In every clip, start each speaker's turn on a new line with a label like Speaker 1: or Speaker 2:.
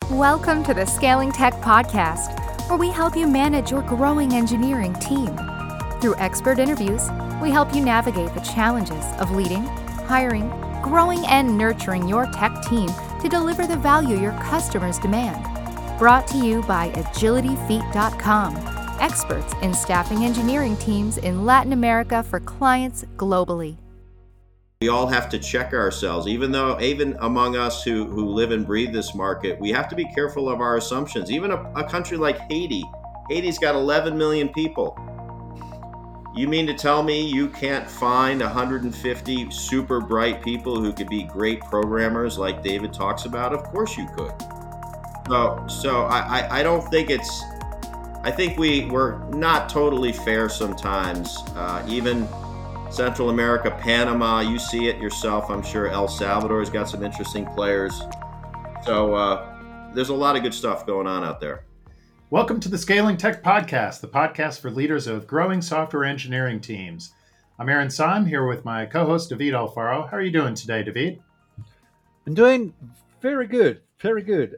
Speaker 1: Welcome to the Scaling Tech Podcast, where we help you manage your growing engineering team. Through expert interviews, we help you navigate the challenges of leading, hiring, growing, and nurturing your tech team to deliver the value your customers demand. Brought to you by AgilityFeet.com, experts in staffing engineering teams in Latin America for clients globally.
Speaker 2: We all have to check ourselves, even among us who live and breathe this market, we have to be careful of our assumptions. Even a country like Haiti's got 11 million people. You mean to tell me you can't find 150 super bright people who could be great programmers like David talks about? Of course you could. So I don't think I think we're not totally fair sometimes, even Central America, Panama, you see it yourself, I'm sure. El Salvador's got some interesting players. So there's a lot of good stuff going on out there.
Speaker 3: Welcome to the Scaling Tech Podcast, the podcast for leaders of growing software engineering teams. I'm Aaron Syme, here with my co-host, David Alfaro. How are you doing today, David?
Speaker 4: I'm doing very good, very good.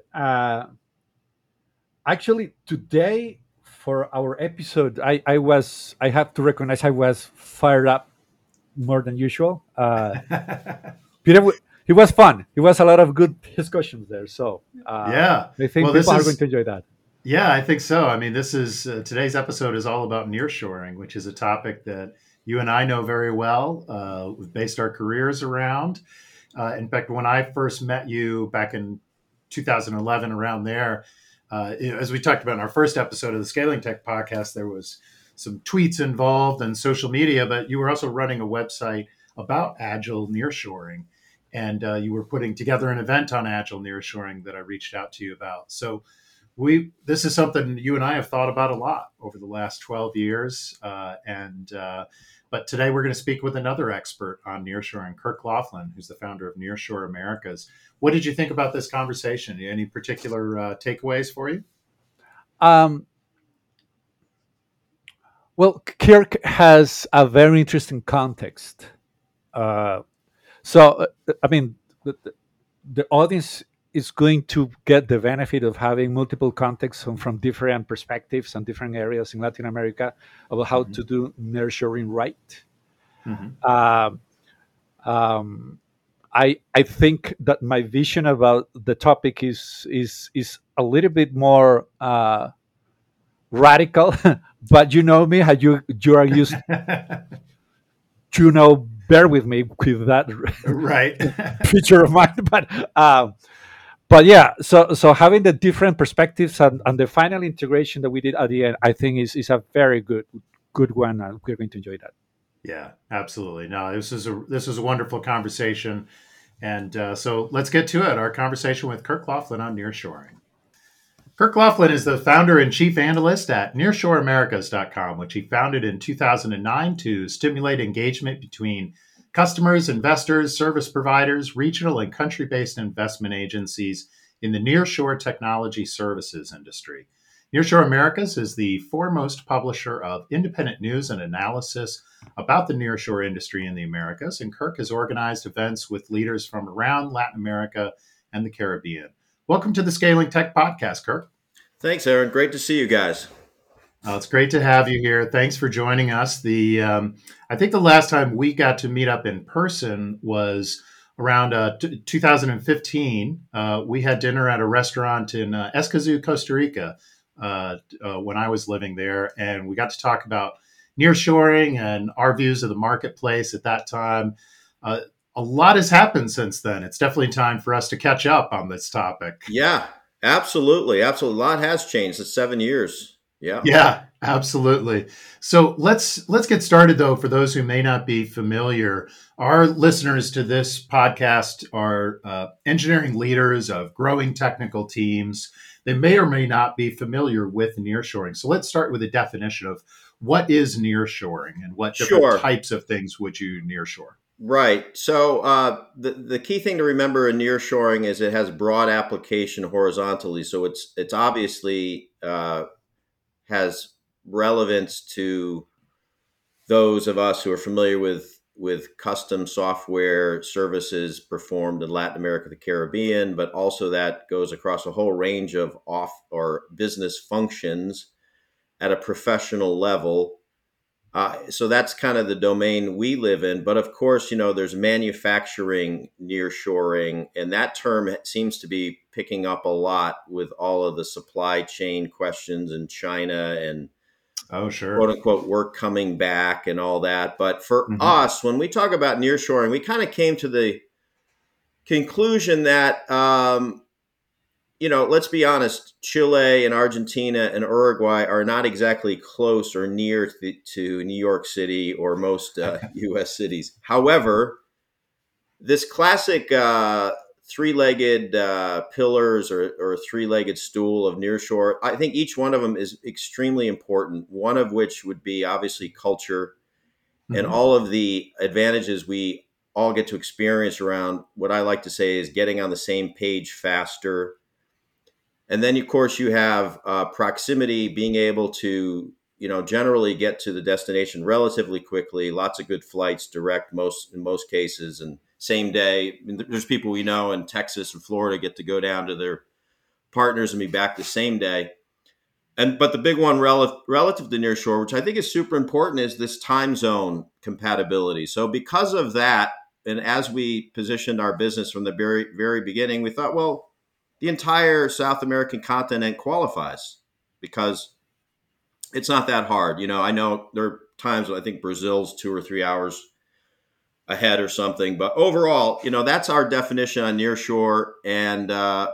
Speaker 4: Actually, today for our episode, I have to recognize I was fired up more than usual. Peter, it was fun. It was a lot of good discussions there. So
Speaker 3: yeah,
Speaker 4: I think people are going to enjoy that.
Speaker 3: Yeah, I think so. I mean, this is today's episode is all about nearshoring, which is a topic that you and I know very well. We've based our careers around. In fact, when I first met you back in 2011, around there, as we talked about in our first episode of the Scaling Tech Podcast, there was some tweets involved and social media, but you were also running a website about Agile nearshoring, and you were putting together an event on Agile nearshoring that I reached out to you about. So this is something you and I have thought about a lot over the last 12 years, but today we're going to speak with another expert on nearshoring, Kirk Laughlin, who's the founder of Nearshore Americas. What did you think about this conversation? Any particular takeaways for you?
Speaker 4: Well, Kirk has a very interesting context. I mean, the audience is going to get the benefit of having multiple contexts from different perspectives and different areas in Latin America about how to do nearshoring right. I think that my vision about the topic is a little bit more radical, but you know me, how you are used to bear with me with that
Speaker 3: right
Speaker 4: feature of mine. But yeah, so having the different perspectives and the final integration that we did at the end, I think is a very good one. We're going to enjoy that.
Speaker 3: Yeah, absolutely. No, this is a wonderful conversation, and so let's get to it. Our conversation with Kirk Laughlin on nearshoring. Kirk Laughlin is the founder and chief analyst at NearshoreAmericas.com, which he founded in 2009 to stimulate engagement between customers, investors, service providers, regional and country-based investment agencies in the nearshore technology services industry. Nearshore Americas is the foremost publisher of independent news and analysis about the nearshore industry in the Americas, and Kirk has organized events with leaders from around Latin America and the Caribbean. Welcome to the Scaling Tech Podcast, Kirk.
Speaker 2: Thanks, Aaron. Great to see you guys.
Speaker 3: It's great to have you here. Thanks for joining us. I think the last time we got to meet up in person was around 2015. We had dinner at a restaurant in Escazú, Costa Rica, when I was living there, and we got to talk about nearshoring and our views of the marketplace at that time. A lot has happened since then. It's definitely time for us to catch up on this topic.
Speaker 2: Yeah, absolutely. A lot has changed. It's 7 years.
Speaker 3: Yeah, absolutely. So let's get started, though. For those who may not be familiar, our listeners to this podcast are engineering leaders of growing technical teams. They may or may not be familiar with nearshoring. So let's start with a definition of what is nearshoring and what different types of things would you nearshore?
Speaker 2: Right. So the key thing to remember in nearshoring is it has broad application horizontally. So it's obviously has relevance to those of us who are familiar with with custom software services performed in Latin America, the Caribbean, but also that goes across a whole range of off or business functions at a professional level. So that's kind of the domain we live in. But of course, there's manufacturing nearshoring, and that term seems to be picking up a lot with all of the supply chain questions in China and
Speaker 3: Oh, sure.
Speaker 2: quote unquote work coming back and all that. But for
Speaker 3: Hmm.
Speaker 2: us, when we talk about nearshoring, we kind of came to the conclusion that let's be honest, Chile and Argentina and Uruguay are not exactly close or near to New York City or most U.S. cities. However, this classic three-legged pillars or three-legged stool of nearshore, I think each one of them is extremely important. One of which would be obviously culture and
Speaker 3: Hmm.
Speaker 2: all of the advantages we all get to experience around what I like to say is getting on the same page faster. And then, of course, you have proximity, being able to, generally get to the destination relatively quickly. Lots of good flights, direct in most cases, and same day. I mean, there's people we know in Texas and Florida get to go down to their partners and be back the same day. But the big one relative to nearshore, which I think is super important, is this time zone compatibility. So because of that, and as we positioned our business from the very very beginning, we thought, well, the entire South American continent qualifies because it's not that hard. I know there are times when I think Brazil's 2 or 3 hours ahead or something, but overall, that's our definition on nearshore, and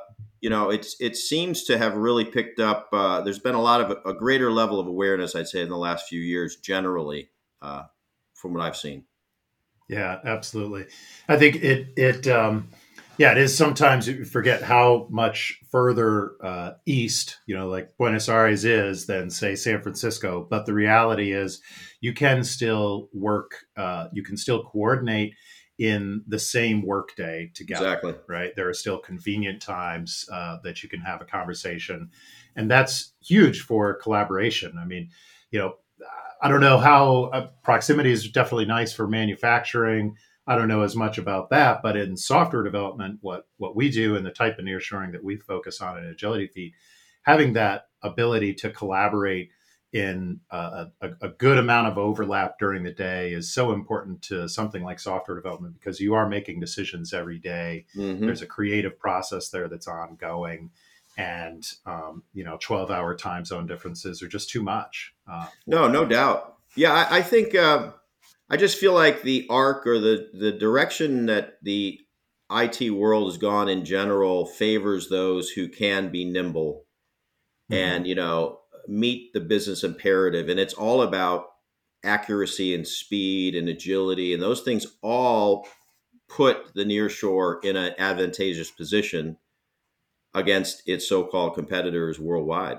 Speaker 2: it seems to have really picked up. There's been a lot of a greater level of awareness, I'd say, in the last few years, generally, from what I've seen.
Speaker 3: Yeah, absolutely. I think yeah, it is. Sometimes you forget how much further east, like Buenos Aires is than say San Francisco. But the reality is, you can still work. You can still coordinate in the same workday together.
Speaker 2: Exactly.
Speaker 3: Right? There are still convenient times that you can have a conversation, and that's huge for collaboration. I mean, you know, I don't know how proximity is definitely nice for manufacturing. I don't know as much about that, but in software development, what we do and the type of nearshoring that we focus on at Agility Feet, having that ability to collaborate in a good amount of overlap during the day is so important to something like software development because you are making decisions every day.
Speaker 2: Mm-hmm.
Speaker 3: There's a creative process there that's ongoing, and 12-hour time zone differences are just too much for
Speaker 2: No,
Speaker 3: that.
Speaker 2: no doubt. Yeah, I think I just feel like the arc or the direction that the IT world has gone in general favors those who can be nimble
Speaker 3: Mhm.
Speaker 2: and meet the business imperative, and it's all about accuracy and speed and agility, and those things all put the nearshore in an advantageous position against its so-called competitors worldwide.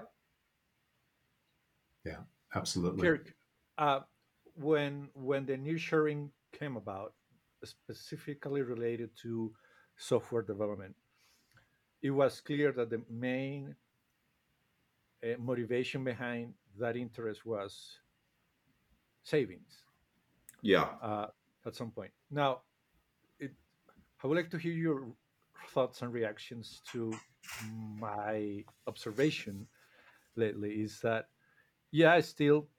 Speaker 3: Yeah, absolutely.
Speaker 4: Kirk, uh, when the nearshoring came about, specifically related to software development, it was clear that the main motivation behind that interest was savings
Speaker 2: Yeah.
Speaker 4: uh, at some point. Now, it, I would like to hear your thoughts and reactions to my observation lately. Is that yeah, still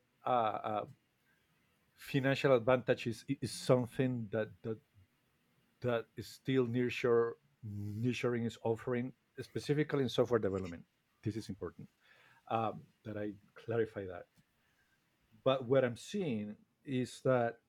Speaker 4: financial advantage is something that is still nearshoring is offering, specifically in software development. This is important that I clarify that. But what I'm seeing is that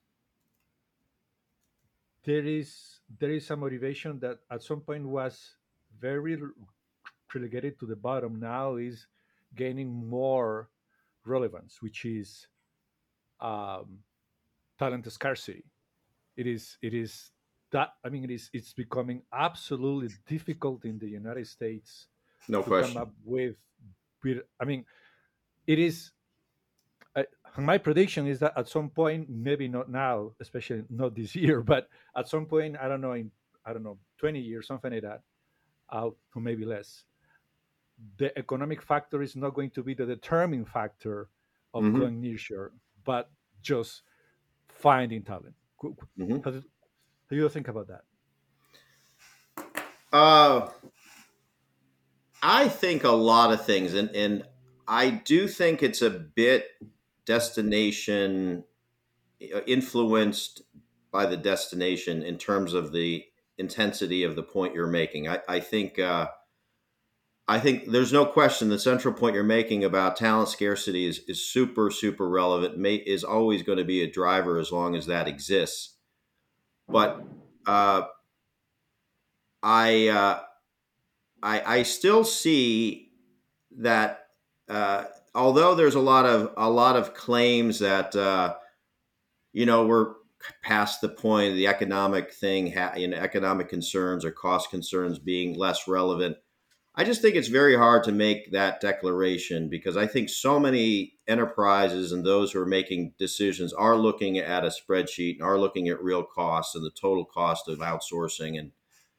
Speaker 4: there is a motivation that at some point was very relegated to the bottom. Now is gaining more relevance, which is um, talent scarcity. It is that, I mean, it's becoming absolutely difficult in the United States
Speaker 2: No
Speaker 4: to come
Speaker 2: question.
Speaker 4: up with, I mean, it is I, my prediction is that at some point, maybe not now, especially not this year, but at some point, I don't know, in, I don't know, 20 years, something like that, or maybe less, the economic factor is not going to be the determining factor of
Speaker 2: Hmm.
Speaker 4: going nearshore, but just finding talent,
Speaker 2: Mm-hmm.
Speaker 4: How do you think about that?
Speaker 2: I think a lot of things, and I do think it's a bit destination influenced by the destination in terms of the intensity of the point you're making. I think there's no question the central point you're making about talent scarcity is super, super relevant, is always going to be a driver as long as that exists. But uh, I, uh, I still see that although there's a lot of claims that we're past the point of the economic thing, economic concerns or cost concerns being less relevant. I just think it's very hard to make that declaration because I think so many enterprises and those who are making decisions are looking at a spreadsheet and are looking at real costs and the total cost of outsourcing and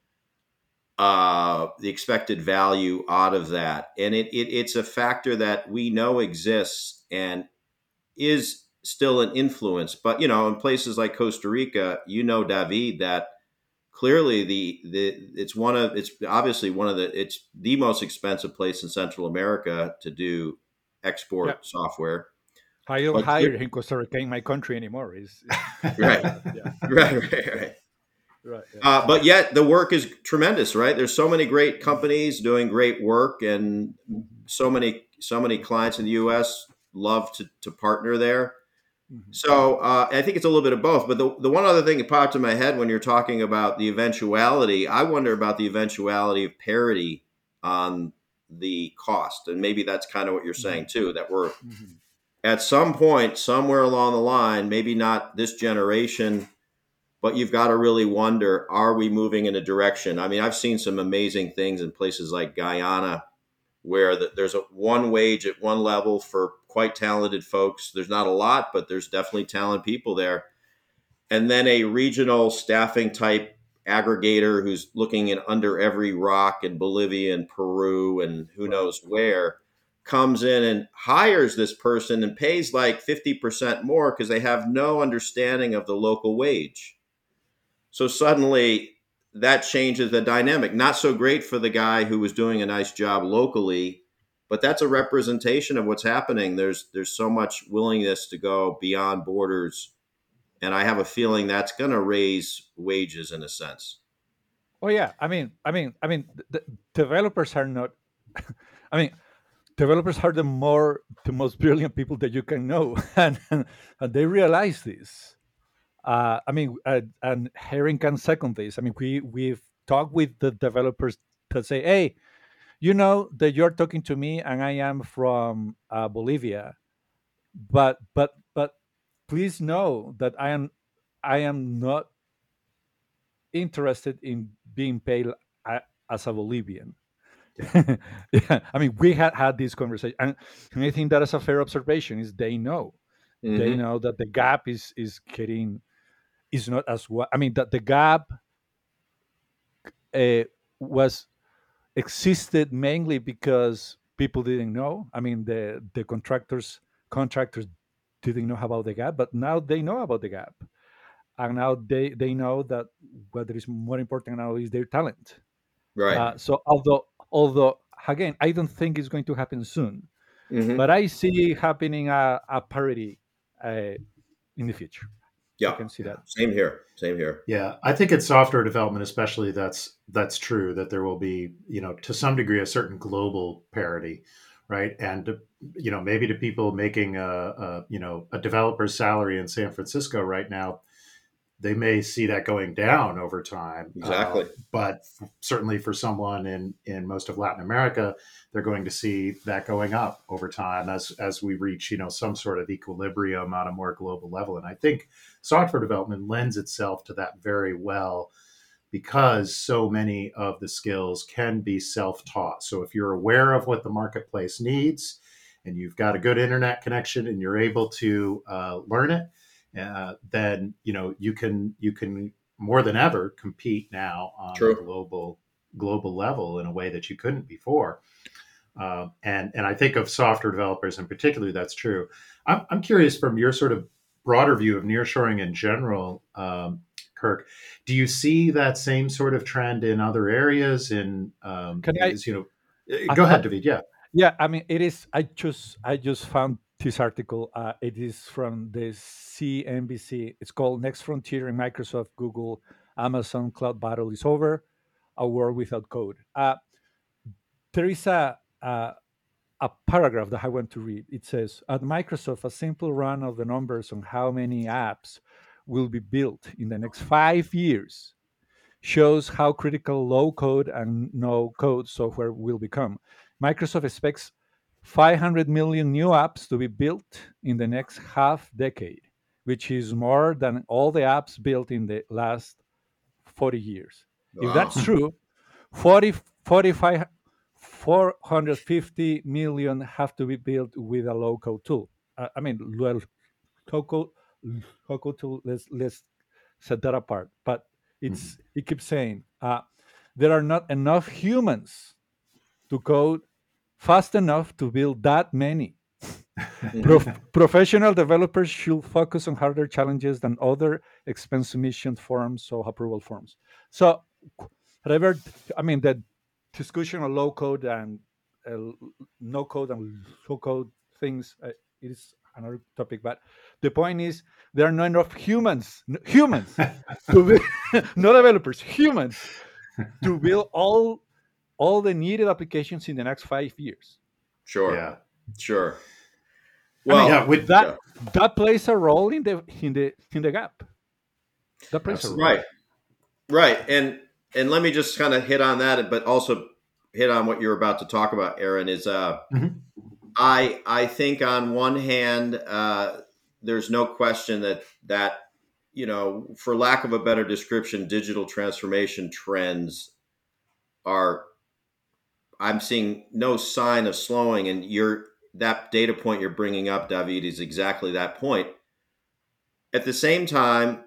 Speaker 2: the expected value out of that. And it's a factor that we know exists and is still an influence. But, in places like Costa Rica, David, that clearly it's obviously it's the most expensive place in Central America to do
Speaker 4: Yeah,
Speaker 2: export software.
Speaker 4: I don't
Speaker 2: But
Speaker 4: hire in Costa Rica in my country anymore.
Speaker 2: right,
Speaker 4: Yeah,
Speaker 2: right.
Speaker 4: right. Yeah.
Speaker 2: But yet the work is tremendous, right? There's so many great companies doing great work, and
Speaker 4: Mhm.
Speaker 2: so many clients in the U.S. love to partner there.
Speaker 4: Mhm.
Speaker 2: So I think it's a little bit of both. But the one other thing that popped in my head when you're talking about the eventuality, I wonder about the eventuality of parity on the cost. And maybe that's kind of what you're saying
Speaker 4: Mhm.
Speaker 2: too, that we're
Speaker 4: Mhm.
Speaker 2: at some point, somewhere along the line, maybe not this generation, but you've got to really wonder, are we moving in a direction? I mean, I've seen some amazing things in places like Guyana where there's a one wage at one level for quite talented folks. There's not a lot, but there's definitely talented people there. And then a regional staffing type aggregator who's looking in under every rock in Bolivia and Peru and who
Speaker 4: Right.
Speaker 2: knows where comes in and hires this person and pays like 50% more because they have no understanding of the local wage. So suddenly that changes the dynamic. Not so great for the guy who was doing a nice job locally, but that's a representation of what's happening. There's so much willingness to go beyond borders, and I have a feeling that's going to raise wages in a sense.
Speaker 4: Oh yeah. The developers are not. I mean, developers are the most brilliant people that you can know, and they realize this. And Herring can second this. I mean, we've talked with the developers that say, "Hey, you know that you're talking to me, and I am from Bolivia, but please know that I am not interested in being paid as a Bolivian." Yeah, I mean, we had this conversation, and I think that is a fair observation. Is they
Speaker 2: Mm-hmm.
Speaker 4: know that the gap is not as well. I mean, that the gap uh, was existed mainly because people didn't know. I mean, the contractors didn't know about the gap, but now they know about the gap, and now they know that what is more important now is their talent.
Speaker 2: Right.
Speaker 4: So although again, I don't think it's going to happen soon,
Speaker 2: Mm-hmm.
Speaker 4: but I see happening a parity in the future. I
Speaker 2: Yeah.
Speaker 4: can see
Speaker 3: Yeah.
Speaker 4: that.
Speaker 2: Same here. Same here.
Speaker 3: Yeah, I think in software development, especially, that's true. That there will be, to some degree, a certain global parity, right? And maybe to people making a developer's salary in San Francisco right now, they may see that going down over time.
Speaker 2: Exactly.
Speaker 3: But certainly for someone in most of Latin America, they're going to see that going up over time as we reach some sort of equilibrium on a more global level. And I think software development lends itself to that very well because so many of the skills can be self-taught. So if you're aware of what the marketplace needs and you've got a good internet connection and you're able to learn it, then you can more than ever compete now on a
Speaker 2: True.
Speaker 3: global level in a way that you couldn't before. And I think of software developers in particular, that's true. I'm curious from your sort of broader view of nearshoring in general, Kirk, do you see that same sort of trend in other areas?
Speaker 4: Can I?
Speaker 3: Go
Speaker 4: I
Speaker 3: ahead, David. Yeah.
Speaker 4: Yeah, I mean, it is. I just found this article. It is from the CNBC. It's called "Next Frontier in Microsoft, Google, Amazon Cloud Battle is Over: A World Without Code." There is a paragraph that I want to read. It says, "At Microsoft, a simple run of the numbers on how many apps will be built in the next 5 years shows how critical low code and no code software will become. Microsoft expects 500 million new apps to be built in the next half decade, which is more than all the apps built in the last 40 years. If that's
Speaker 2: Wow.
Speaker 4: true, 40, 45, 450 million have to be built with a low code tool. I mean, well, low code, low code tool, let's set that apart. But it keeps saying there are not enough humans to code fast enough to build that many. Professional developers should focus on harder challenges than other expense submission forms or approval forms. So, whatever, I mean, the discussion on low code and uh, no code and low code things is another topic. But the point is, there are not enough humans to be, not developers, humans to build all the needed applications in the next 5 years.
Speaker 2: Sure.
Speaker 3: Yeah.
Speaker 2: Sure.
Speaker 4: I mean,
Speaker 2: Well,
Speaker 3: Yeah. With
Speaker 4: that plays a role in the gap. That plays a role.
Speaker 2: right. Right. And let me just kind of hit on that, but also hit on what you're about to talk about, Aaron, is
Speaker 3: Mhm.
Speaker 2: I think on one hand, there's no question that for lack of a better description, digital transformation trends are. I'm seeing no sign of slowing, and that data point you're bringing up, David, is exactly that point. At the same time,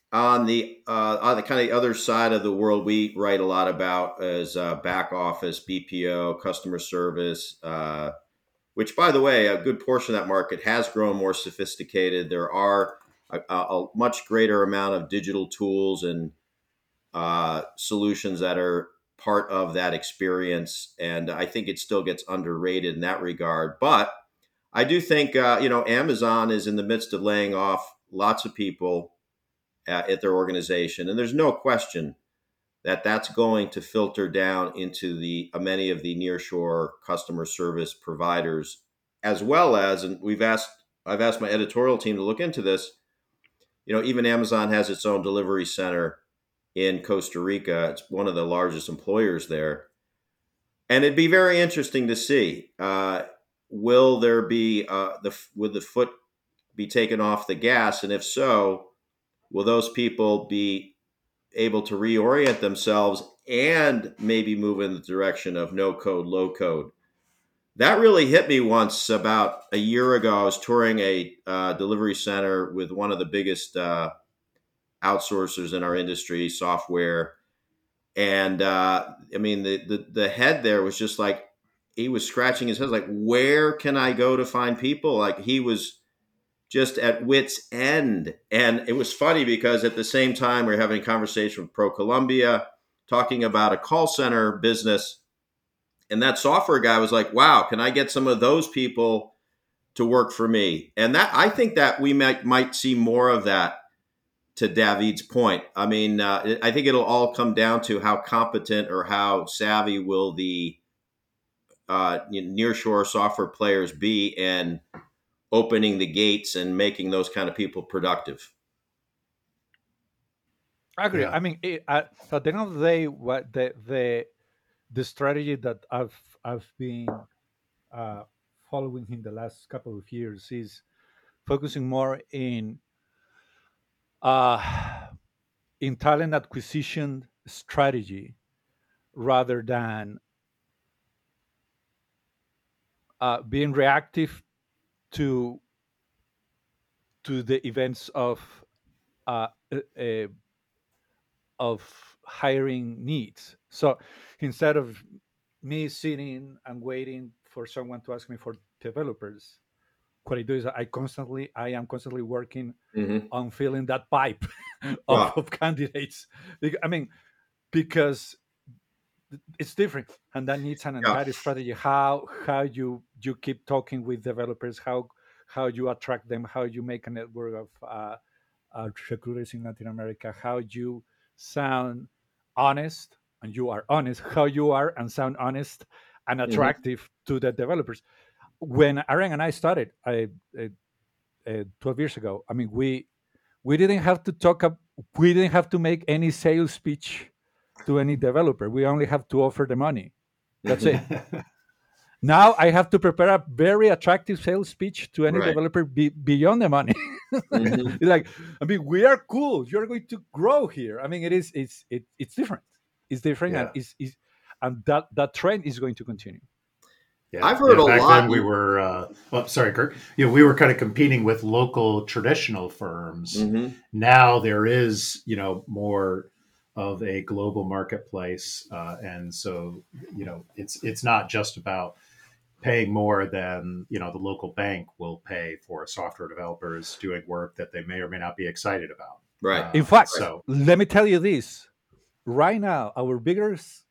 Speaker 2: on the kind of other side of the world, we write a lot about as back office, BPO, customer service. Which, by the way, a good portion of that market has grown more sophisticated. There are a much greater amount of digital tools and solutions that are part of that experience. And I think it still gets underrated in that regard. But I do think, Amazon is in the midst of laying off lots of people at their organization. And there's no question that that's going to filter down into the many of the nearshore customer service providers, as well as, and I've asked my editorial team to look into this. Even Amazon has its own delivery center in Costa Rica. It's one of the largest employers there, and it'd be very interesting to see. Will there be would the foot be taken off the gas, and if so, will those people be able to reorient themselves and maybe move in the direction of no code, low code? That really hit me once about a year ago. I was touring a delivery center with one of the biggest outsourcers in our industry, software. And I mean, the head there was just like, he was scratching his head, like, where can I go to find people? Like, he was just at wit's end. And it was funny because at the same time, we were having a conversation with ProColumbia, talking about a call center business. And that software guy was like, wow, can I get some of those people to work for me? And that, I think that we might see more of that, to David's point. I mean, I think it'll all come down to how competent or how savvy will the nearshore software players be in opening the gates and making those kind of people productive.
Speaker 4: I agree.
Speaker 3: Yeah.
Speaker 4: I mean, at the end of the day, what the strategy that I've been uh, following in the last couple of years is focusing more uh, in talent acquisition strategy rather than being reactive to the events uh, uh, of hiring needs. So instead of me sitting and waiting for someone to ask me for developers, what I do is I am constantly working
Speaker 2: Mm-hmm.
Speaker 4: on filling that pipe
Speaker 2: Wow.
Speaker 4: of candidates. I mean, because it's different, and that needs an
Speaker 2: Yeah.
Speaker 4: entire strategy. How you keep talking with developers, how you attract them, how you make a network of recruiters in Latin America, how you sound honest, and you are honest, how you are and sound honest and
Speaker 2: Mm-hmm.
Speaker 4: attractive to the developers. When Aaron and I started, 12 years ago, I mean, we didn't have to we didn't have to make any sales speech to any developer. We only have to offer the money. That's it. Now I have to prepare a very attractive sales speech to any
Speaker 2: Right.
Speaker 4: developer beyond the money.
Speaker 2: Mm-hmm.
Speaker 4: It's like, I mean, we are cool. You're going to grow here. I mean, it's different. It's different, and
Speaker 3: Yeah.
Speaker 4: and that trend is going to continue.
Speaker 3: Yeah,
Speaker 2: I've heard
Speaker 3: yeah.
Speaker 2: a
Speaker 3: Back
Speaker 2: lot.
Speaker 3: then we were, oh, sorry, Kirk. We were kind of competing with local traditional firms.
Speaker 2: Mm-hmm.
Speaker 3: Now there is, more of a global marketplace, and so it's not just about paying more than the local bank will pay for software developers doing work that they may or may not be excited about.
Speaker 2: Right.
Speaker 4: In fact,
Speaker 2: Right.
Speaker 3: So
Speaker 4: let me tell you this. Right now, our biggest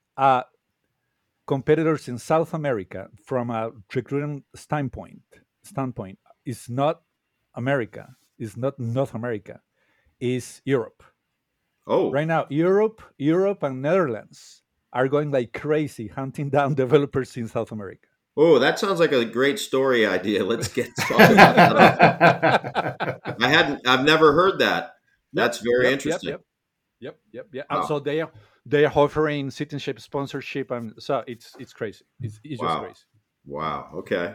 Speaker 4: competitors in South America, from a recruiting standpoint, is not America, is not North America, is Europe.
Speaker 2: Oh.
Speaker 4: Right now, Europe, and Netherlands are going like crazy hunting down developers in South America.
Speaker 2: Oh, that sounds like a great story idea. Let's get talk about that offline. I've never heard that.
Speaker 4: Yep,
Speaker 2: That's very
Speaker 4: yep, yep,
Speaker 2: interesting.
Speaker 4: yep, yep.
Speaker 2: Wow.
Speaker 4: So they are offering citizenship sponsorship, and so it's crazy. It's just
Speaker 2: Wow.
Speaker 4: crazy.
Speaker 2: Wow. Okay.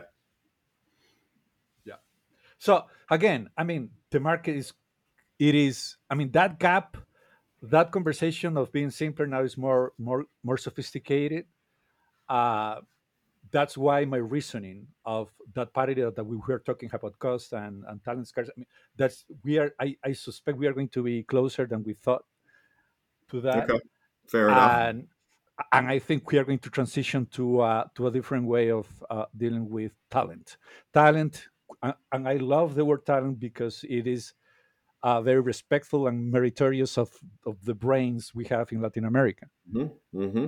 Speaker 4: Yeah. So again, I mean, the market is it is. I mean, that gap, that conversation of being simpler now is more sophisticated. Uh, that's why my reasoning of that parity that we were talking about cost and talent scarcity. I mean, that's we are. I suspect we are going to be closer than we thought to that,
Speaker 2: Okay. Fair enough.
Speaker 4: and I think we are going to transition to a different way of dealing with talent. Talent, and I love the word talent because it is very respectful and meritorious of the brains we have in Latin America,
Speaker 2: Mm-hmm. Mm-hmm.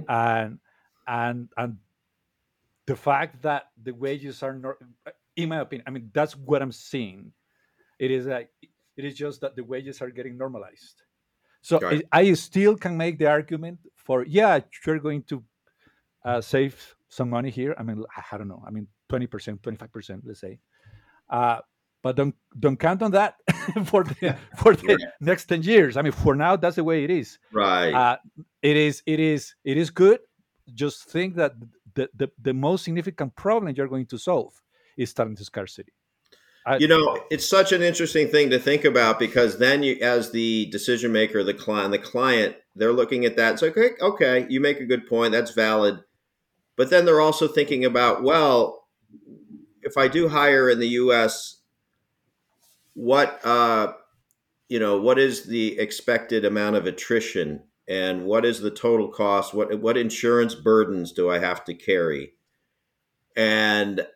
Speaker 4: and the fact that the wages are not, in my opinion, I mean that's what I'm seeing. It is like it is just that the wages are getting normalized. So
Speaker 2: Right.
Speaker 4: I still can make the argument for yeah, you're going to save some money here. I mean, I don't know. I mean, 20%, 25%, let's say. Uh, but don't count on that for the
Speaker 2: Right.
Speaker 4: next 10 years. I mean, for now, that's the way it is.
Speaker 2: Right.
Speaker 4: Uh, it is good. Just think that the most significant problem you're going to solve is talent scarcity.
Speaker 2: It's such an interesting thing to think about because then you, as the decision maker, the client, they're looking at that. It's like, okay, you make a good point. That's valid. But then they're also thinking about, well, if I do hire in the U.S., what what is the expected amount of attrition, and what is the total cost? What insurance burdens do I have to carry? And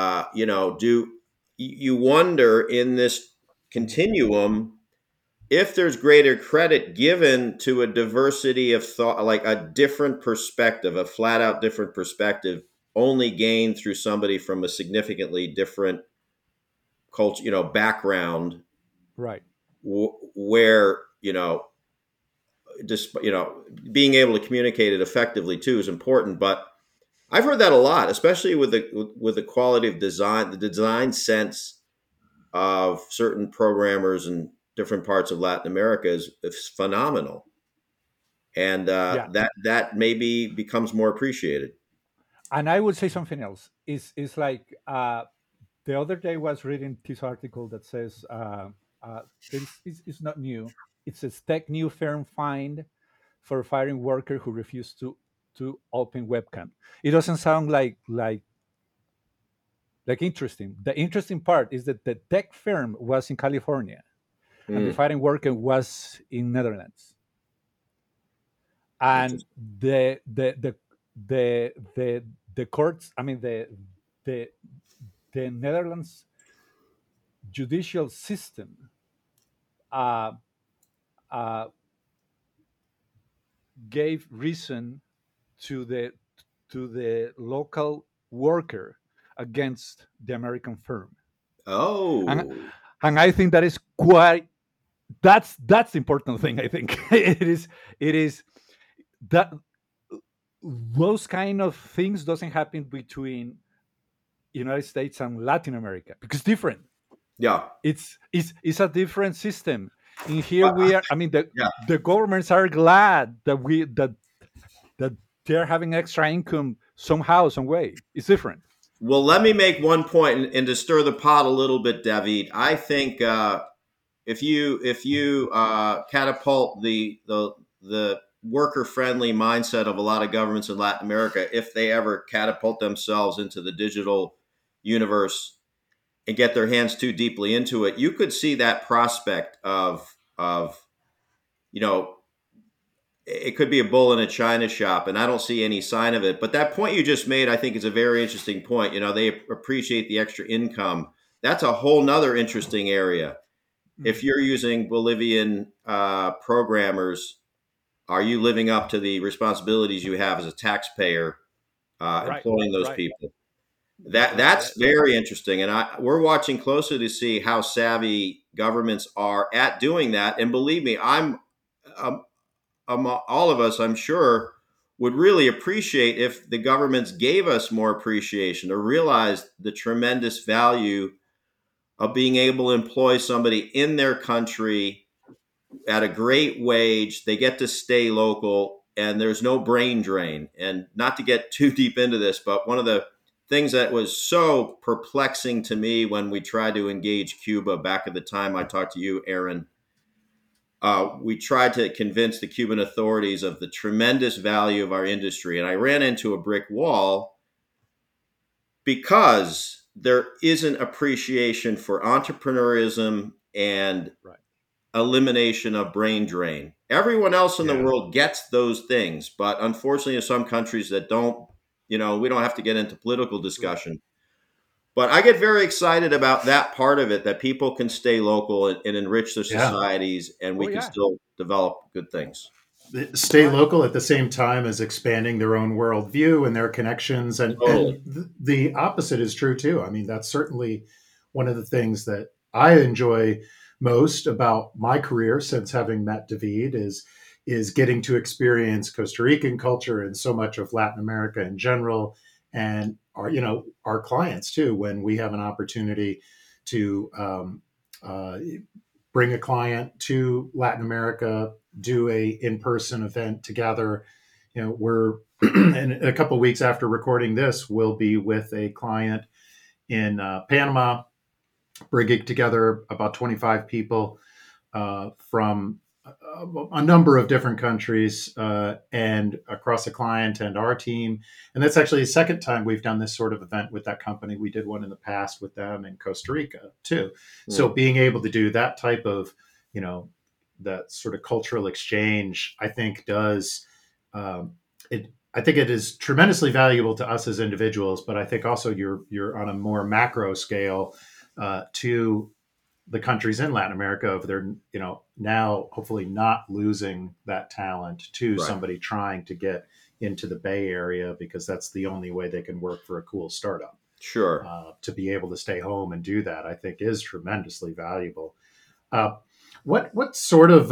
Speaker 2: do you wonder in this continuum if there's greater credit given to a diversity of thought, like a different perspective, a flat out different perspective, only gained through somebody from a significantly different culture, background,
Speaker 4: Right.
Speaker 2: where just being able to communicate it effectively too is important. But I've heard that a lot, especially with the quality of design, the design sense of certain programmers in different parts of Latin America is phenomenal, and
Speaker 4: Yeah.
Speaker 2: that maybe becomes more appreciated.
Speaker 4: And I would say something else. Is like the other day was reading this article that says this is not new. It says tech new firm fined for firing worker who refused to open webcam. It doesn't sound like interesting. The interesting part is that the tech firm was in California and the
Speaker 2: Mm,
Speaker 4: firing worker was in Netherlands. And
Speaker 2: interesting.
Speaker 4: the courts, I mean the the Netherlands judicial system uh, uh, gave reason to the local worker against the American firm, and
Speaker 2: Oh,
Speaker 4: and I think that is quite that's the important thing. I think it is that those kind of things doesn't happen between United States and Latin America because different.
Speaker 2: yeah.
Speaker 4: It's a different system. In here
Speaker 2: Uh,
Speaker 4: we are. I mean,
Speaker 2: yeah.
Speaker 4: the governments are glad that they're having extra income somehow, some way. It's different.
Speaker 2: Well, let me make one point, and to stir the pot a little bit, David. I think if you catapult the worker friendly mindset of a lot of governments in Latin America, if they ever catapult themselves into the digital universe and get their hands too deeply into it, you could see that prospect of you know it could be a bull in a china shop, and I don't see any sign of it. But that point you just made, I think, is a very interesting point. They appreciate the extra income. That's a whole nother interesting area. If
Speaker 4: Mhm.
Speaker 2: you're using Bolivian programmers, are you living up to the responsibilities you have as a taxpayer
Speaker 4: Right,
Speaker 2: employing those
Speaker 4: right.
Speaker 2: people? That
Speaker 4: That,
Speaker 2: that's
Speaker 4: that,
Speaker 2: very interesting, and we're watching closely to see how savvy governments are at doing that. And believe me, um, all of us, I'm sure, would really appreciate if the governments gave us more appreciation or realized the tremendous value of being able to employ somebody in their country at a great wage. They get to stay local and there's no brain drain. And not to get too deep into this, but one of the things that was so perplexing to me when we tried to engage Cuba back at the time I talked to you, Aaron, we tried to convince the Cuban authorities of the tremendous value of our industry. And I ran into a brick wall because there isn't appreciation for entrepreneurism and
Speaker 4: right.
Speaker 2: elimination of brain drain. Everyone else in the
Speaker 3: Yeah.
Speaker 2: world gets those things, but unfortunately, in some countries that don't, we don't have to get into political
Speaker 4: Right.
Speaker 2: discussion. But I get very excited about that part of it, that people can stay local and enrich their
Speaker 3: Yeah.
Speaker 2: societies, and we
Speaker 4: Oh
Speaker 2: can
Speaker 4: yeah.
Speaker 2: still develop good things.
Speaker 3: Stay
Speaker 4: Right.
Speaker 3: local at the same time as expanding their own worldview and their connections. And
Speaker 2: Totally.
Speaker 3: the opposite is true too. I mean, that's certainly one of the things that I enjoy most about my career since having met David is getting to experience Costa Rican culture and so much of Latin America in general, and our clients too. When we have an opportunity to uh, bring a client to Latin America, do a in-person event together. We're in a couple of weeks after recording this, we'll be with a client in Panama, bringing together about 25 people from a number of different countries and across a client and our team. And that's actually the second time we've done this sort of event with that company. We did one in the past with them in Costa Rica too. So
Speaker 2: Hmm.
Speaker 3: being able to do that type of, you know, that sort of cultural exchange, I think does it. I think it is tremendously valuable to us as individuals, but I think also you're on a more macro scale to the countries in Latin America of their, now hopefully not losing that talent to
Speaker 2: Right.
Speaker 3: somebody trying to get into the Bay Area because that's the only way they can work for a cool startup.
Speaker 2: Sure.
Speaker 3: To be able to stay home and do that, I think, is tremendously valuable. Uh, what sort of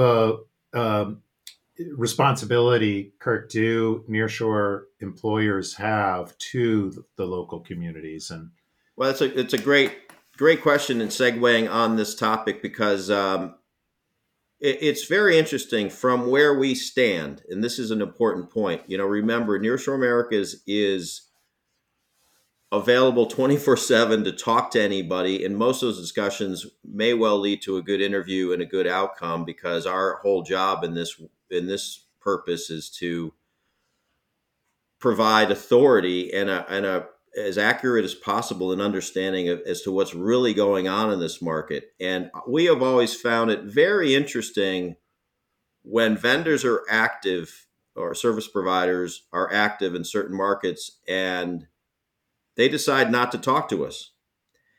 Speaker 3: responsibility, Kirk, do nearshore employers have to the local communities? And
Speaker 2: Well, it's a great question and segueing on this topic because it's very interesting from where we stand, and this is an important point. Remember, Nearshore America is available 24/7 to talk to anybody, and most of those discussions may well lead to a good interview and a good outcome because our whole job in this purpose is to provide authority and a as accurate as possible in understanding as to what's really going on in this market. And we have always found it very interesting when vendors are active or service providers are active in certain markets and they decide not to talk to us.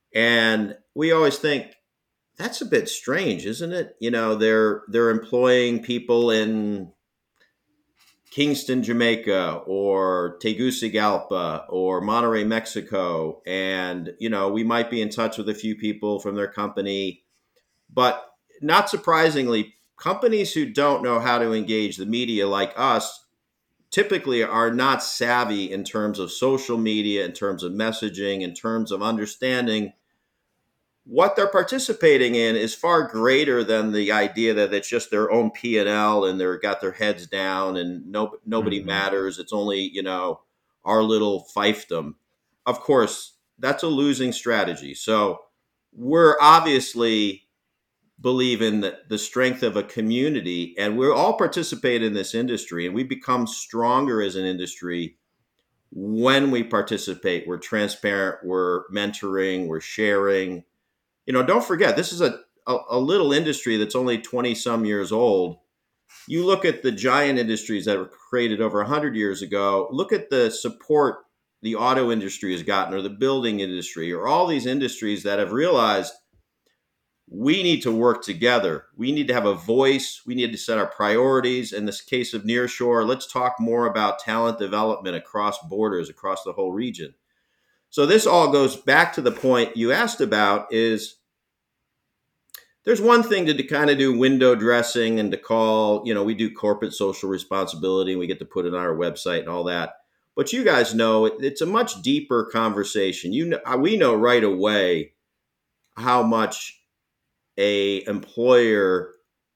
Speaker 2: And we always think that's a bit strange, isn't it? They're employing people in Kingston, Jamaica, or Tegucigalpa, or Monterrey, Mexico, and we might be in touch with a few people from their company, but not surprisingly, companies who don't know how to engage the media like us typically are not savvy in terms of social media, in terms of messaging, in terms of understanding what they're participating in is far greater than the idea that it's just their own P&L and they're got their heads down and nobody
Speaker 3: Mm-hmm.
Speaker 2: matters. It's only, our little fiefdom. Of course, that's a losing strategy. So we're obviously believe in the strength of a community, and we all participate in this industry, and we become stronger as an industry when we participate. We're transparent, we're mentoring, we're sharing. Don't forget, this is a little industry that's only 20 some years old. You look at the giant industries that were created over 100 years ago, look at the support the auto industry has gotten, or the building industry, or all these industries that have realized we need to work together. We need to have a voice. We need to set our priorities. In this case of nearshore, let's talk more about talent development across borders, across the whole region. So this all goes back to the point you asked about is there's one thing to kind of do window dressing and to call, we do corporate social responsibility and we get to put it on our website and all that. But you guys know it's a much deeper conversation. We know right away how much a employer,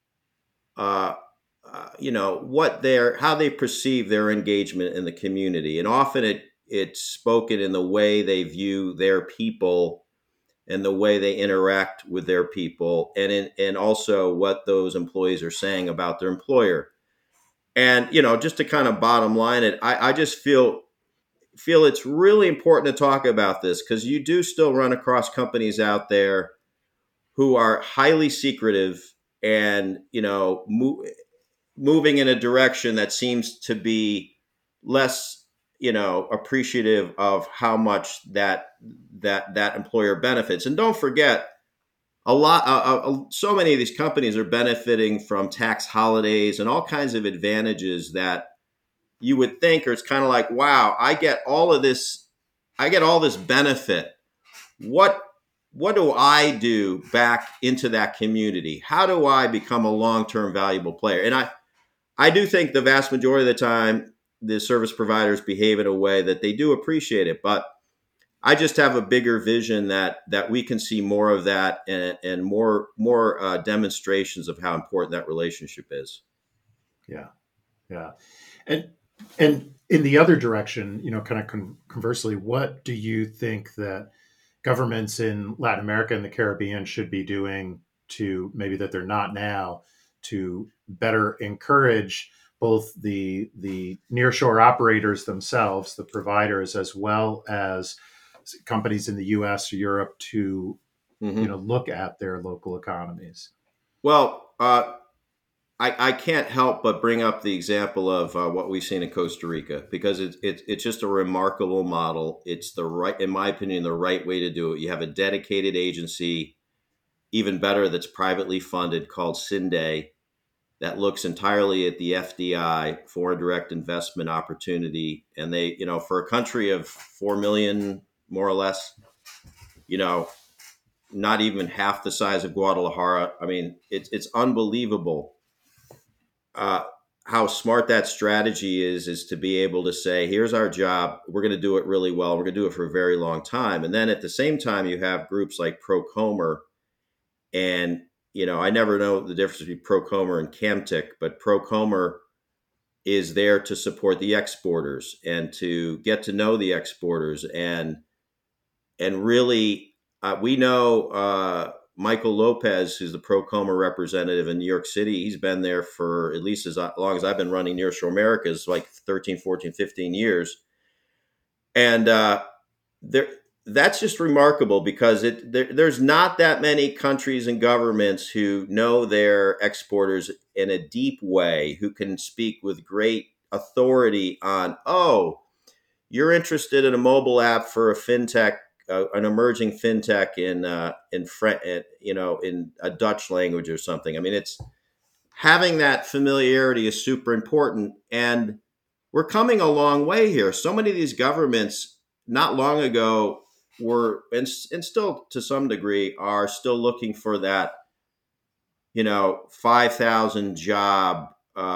Speaker 2: how they perceive their engagement in the community, and often it's spoken in the way they view their people and the way they interact with their people, and also what those employees are saying about their employer. And just to kind of bottom line it, I just feel it's really important to talk about this because you do still run across companies out there who are highly secretive and moving in a direction that seems to be less appreciative of how much that employer benefits. And don't forget, so many of these companies are benefiting from tax holidays and all kinds of advantages that you would think, or it's kind of like, wow, I get all this benefit. What do I do back into that community? How do I become a long-term valuable player? And I do think the vast majority of the time, the service providers behave in a way that they do appreciate it. But I just have a bigger vision that we can see more of that and more demonstrations of how important that relationship is.
Speaker 3: Yeah, yeah, and in the other direction, kind of conversely, what do you think that governments in Latin America and the Caribbean should be doing to, maybe that they're not now, to better encourage both the nearshore operators themselves, the providers, as well as companies in the U.S. or Europe to look at their local economies?
Speaker 2: Well, I can't help but bring up the example of what we've seen in Costa Rica, because it's just a remarkable model. It's in my opinion, the right way to do it. You have a dedicated agency, even better, that's privately funded, called CINDE, that looks entirely at the FDI, foreign direct investment opportunity. And they, for a country of 4 million, more or less, not even half the size of Guadalajara. I mean, it's unbelievable how smart that strategy is to be able to say, here's our job. We're going to do it really well. We're going to do it for a very long time. And then at the same time, you have groups like Procomer. And, I never know the difference between Procomer and Camtic, but Procomer is there to support the exporters and to get to know the exporters. And really, we know Michael Lopez, who's the Procomer representative in New York City. He's been there for at least as long as I've been running Nearshore Americas, like 13, 14, 15 years. And that's just remarkable because there's not that many countries and governments who know their exporters in a deep way, who can speak with great authority on, oh, you're interested in a mobile app for a fintech an emerging fintech in French, in a Dutch language or something. I mean, it's having that familiarity is super important, and we're coming a long way here. So many of these governments not long ago were, and still to some degree are still looking for that, 5,000 job,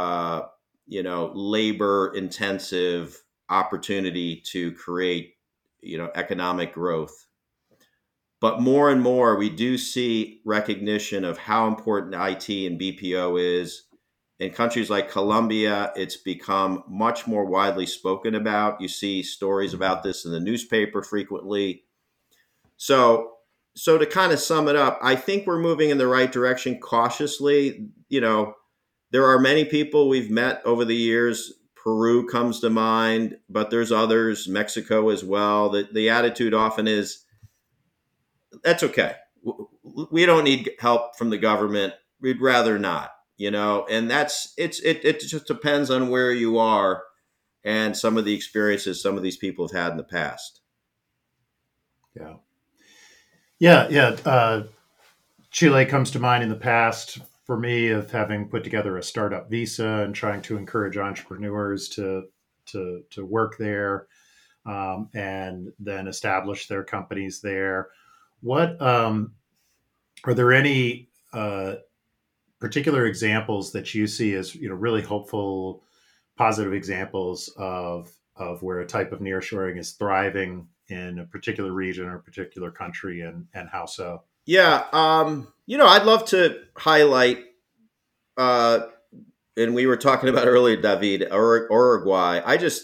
Speaker 2: labor intensive opportunity to create, economic growth. But more and more, we do see recognition of how important IT and BPO is. In countries like Colombia, it's become much more widely spoken about. You see stories about this in the newspaper frequently. So, so to kind of sum it up, I think we're moving in the right direction cautiously. There are many people we've met over the years. Peru comes to mind, but there's others, Mexico as well. The attitude often is, that's okay. We don't need help from the government. We'd rather not, and it just depends on where you are and some of the experiences some of these people have had in the past.
Speaker 3: Yeah. Yeah. Chile comes to mind in the past for me of having put together a startup visa and trying to encourage entrepreneurs to work there, and then establish their companies there. What are there any particular examples that you see as really hopeful, positive examples of where a type of nearshoring is thriving in a particular region or a particular country, and how so?
Speaker 2: Yeah, I'd love to highlight, and we were talking about earlier, David, Uruguay.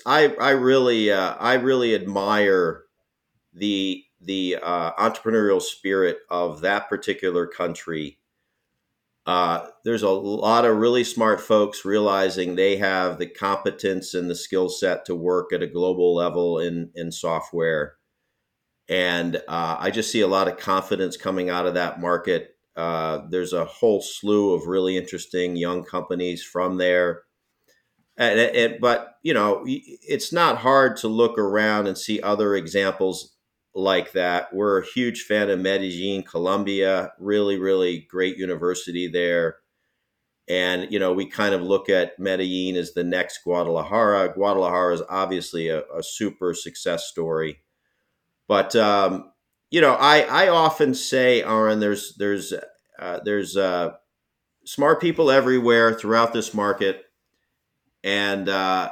Speaker 2: I really admire the entrepreneurial spirit of that particular country. There's a lot of really smart folks realizing they have the competence and the skill set to work at a global level in software. And I just see a lot of confidence coming out of that market. There's a whole slew of really interesting young companies from there. But, it's not hard to look around and see other examples like that. We're a huge fan of Medellin, Colombia, really, really great university there. And, we kind of look at Medellin as the next Guadalajara. Guadalajara is obviously a super success story. But I often say, Aaron, there's smart people everywhere throughout this market, and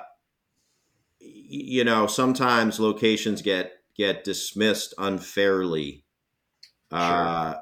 Speaker 2: sometimes locations get dismissed unfairly.
Speaker 3: Sure.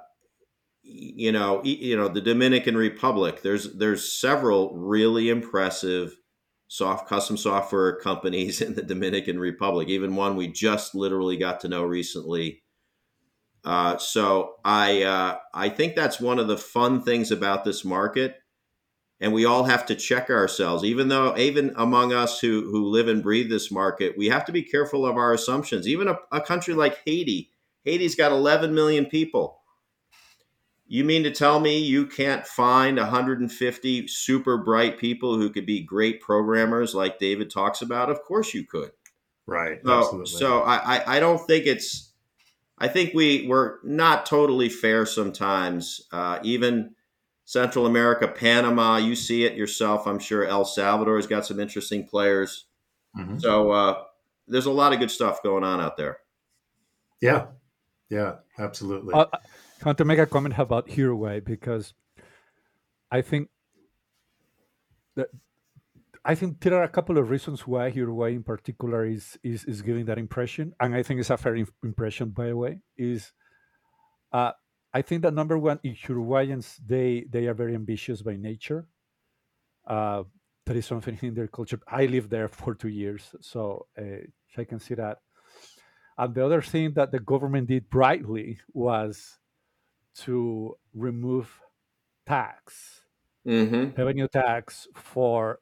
Speaker 2: The Dominican Republic. There's several really impressive custom software companies in the Dominican Republic. Even one we just literally got to know recently. So I think that's one of the fun things about this market, and we all have to check ourselves. Even among us who live and breathe this market, we have to be careful of our assumptions. Even a country like Haiti's got 11 million people. You mean to tell me you can't find 150 super bright people who could be great programmers like David talks about? Of course you could.
Speaker 3: Right.
Speaker 2: So,
Speaker 3: Absolutely.
Speaker 2: so I don't think I think we're not totally fair sometimes. Even Central America, Panama, you see it yourself. I'm sure El Salvador's got some interesting players.
Speaker 3: Hmm.
Speaker 2: So there's a lot of good stuff going on out there.
Speaker 3: Yeah. Yeah. Absolutely.
Speaker 4: I want to make a comment about Uruguay because I think that I think there are a couple of reasons why Uruguay in particular is giving that impression, and I think it's a fair impression, by the way. Is uh, I think that number one, Uruguayans they are very ambitious by nature. Uh, that is something in their culture. I lived there for 2 years, so I can see that. And the other thing that the government did brightly was to remove tax
Speaker 2: Mm-hmm.
Speaker 4: revenue tax for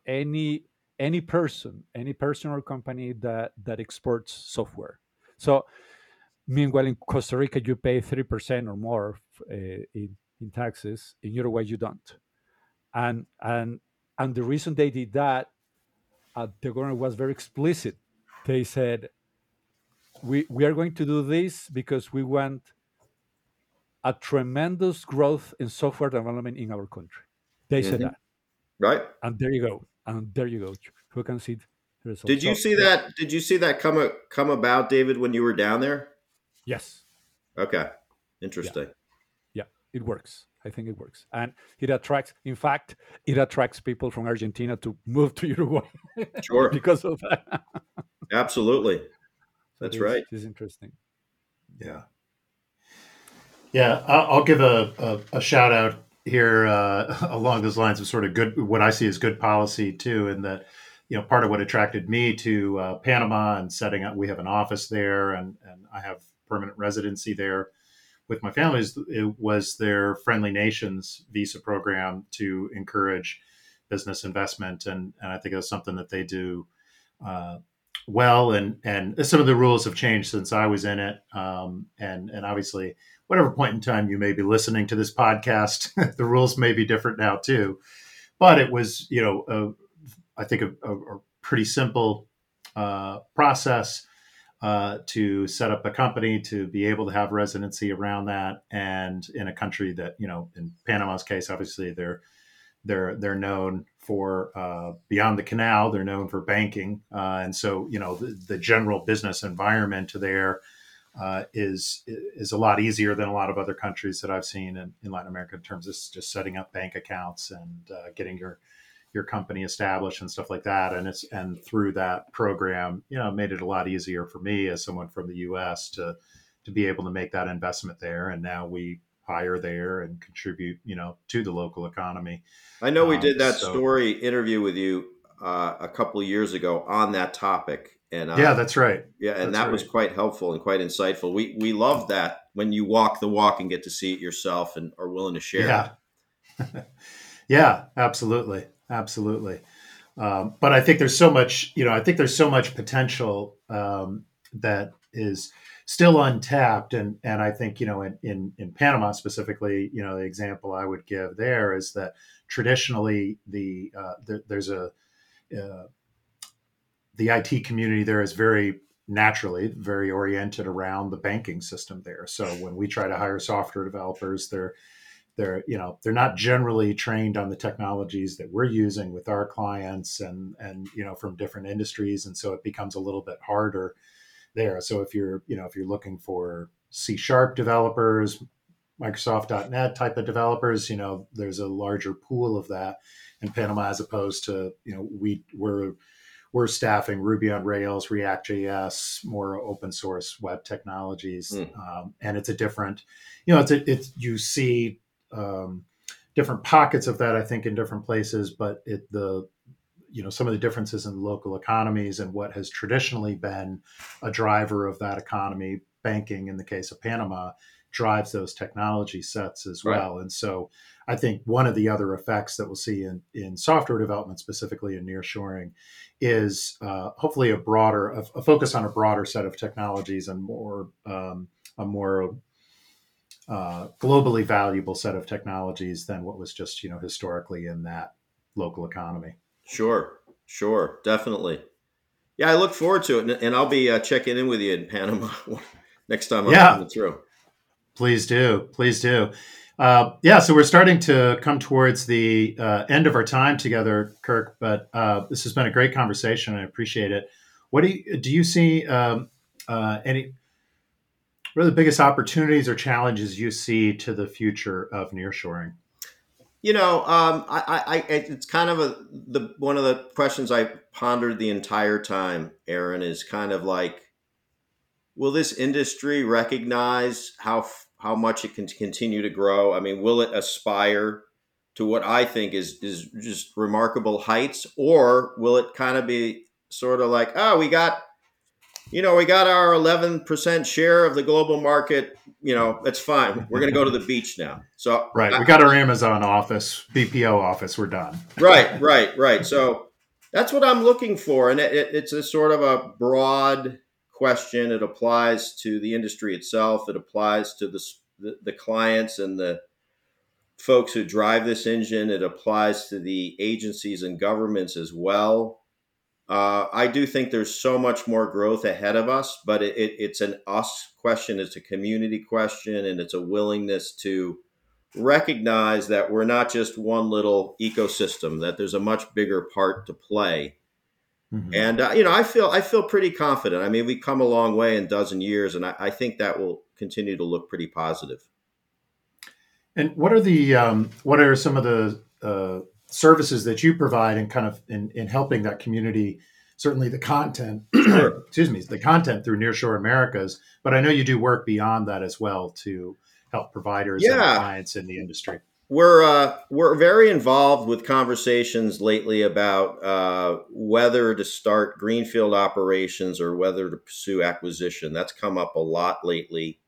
Speaker 4: any person or company that exports software. So meanwhile, in Costa Rica, you pay 3% or more in taxes. In Uruguay, you don't. And and and the reason they did that, the government was very explicit. They said we are going to do this because we want a tremendous growth in software development in our country. They said
Speaker 2: Hmm.
Speaker 4: that,
Speaker 2: Right.
Speaker 4: and there you go, and there you go. Who can see the results?
Speaker 2: Did you
Speaker 4: So
Speaker 2: see that? Did you see that come about, David, when you were down there?
Speaker 4: yes,
Speaker 2: Okay,
Speaker 4: yeah,
Speaker 2: interesting.
Speaker 4: yeah, it works. I think it works, and it attracts. In fact, it attracts people from Argentina to move to Uruguay
Speaker 2: Sure,
Speaker 4: because of that.
Speaker 2: absolutely.
Speaker 4: So
Speaker 2: That's right.
Speaker 4: this is interesting.
Speaker 3: Yeah. Yeah, I'll give a shout out here along those lines of sort of good, what I see as good policy too, and that part of what attracted me to Panama and setting up, we have an office there, and I have permanent residency there with my family. It was their Friendly Nations visa program to encourage business investment, and I think that's something that they do uh, well, and some of the rules have changed since I was in it, and obviously, whatever point in time you may be listening to this podcast, the rules may be different now too. But it was, I think a pretty simple process to set up a company to be able to have residency around that, and in a country that, in Panama's case, obviously they're known for beyond the canal. They're known for banking, and so the general business environment there is a lot easier than a lot of other countries that I've seen in Latin America in terms of just setting up bank accounts and getting your company established and stuff like that. And through that program, it made it a lot easier for me as someone from the U.S. to be able to make that investment there. And now we hire there and contribute, to the local economy.
Speaker 2: I know we did that
Speaker 3: So
Speaker 2: story interview with you a couple of years ago on that topic, and
Speaker 3: yeah, that's right.
Speaker 2: yeah, and
Speaker 3: That's
Speaker 2: that was
Speaker 3: right.
Speaker 2: quite helpful and quite insightful. We love that when you walk the walk and get to see it yourself and are willing to share it.
Speaker 3: Yeah. Yeah, absolutely. Absolutely. But I think there's so much, I think there's so much potential that is still untapped. And I think, in Panama specifically, the example I would give there is that traditionally there's uh, the IT community there is very naturally very oriented around the banking system there. So when we try to hire software developers, they're not generally trained on the technologies that we're using with our clients, and from different industries, and so it becomes a little bit harder there. So if you're looking for C# developers, Microsoft.net type of developers, there's a larger pool of that in Panama, as opposed to, we're staffing Ruby on Rails, React JS, more open source web technologies,
Speaker 2: Hmm.
Speaker 3: and it's a different, you see um, different pockets of that, I think, in different places, but some of the differences in local economies and what has traditionally been a driver of that economy, banking in the case of Panama, drives those technology sets as
Speaker 2: Right.
Speaker 3: well. And so I think one of the other effects that we'll see in software development, specifically in nearshoring, is hopefully a focus on a broader set of technologies and a more globally valuable set of technologies than what was just historically in that local economy.
Speaker 2: Sure, sure, definitely. Yeah, I look forward to it, and I'll be checking in with you in Panama next time I'm
Speaker 3: Yeah,
Speaker 2: coming through.
Speaker 3: please do. Please do. Yeah, so we're starting to come towards the end of our time together, Kirk. But this has been a great conversation. I appreciate it. What do you see? Any What are the biggest opportunities or challenges you see to the future of nearshoring?
Speaker 2: It's kind of the one of the questions I pondered the entire time, Aaron, is kind of like, will this industry recognize how much it can continue to grow? I mean, will it aspire to what I think is just remarkable heights, or will it kind of be sort of like, oh, we got our 11% share of the global market. That's fine. We're going to go to the beach now. So,
Speaker 3: Right, we got our Amazon office, BPO office. We're done.
Speaker 2: right, right, right. So that's what I'm looking for. And it's a sort of a broad question. It applies to the industry itself. It applies to the clients and the folks who drive this engine. It applies to the agencies and governments as well. I do think there's so much more growth ahead of us, but it's an us question, it's a community question, and it's a willingness to recognize that we're not just one little ecosystem, that there's a much bigger part to play.
Speaker 3: Mhm.
Speaker 2: And I feel pretty confident. I mean, we've come a long way in a dozen years, and I think that will continue to look pretty positive.
Speaker 3: And what are some of the services that you provide in kind of in helping that community? Certainly, the content,
Speaker 2: Sure.
Speaker 3: excuse me, the content through Nearshore Americas. But I know you do work beyond that as well to help providers and
Speaker 2: Yeah,
Speaker 3: clients in the industry.
Speaker 2: we're very involved with conversations lately about whether to start greenfield operations or whether to pursue acquisition. That's come up a lot lately.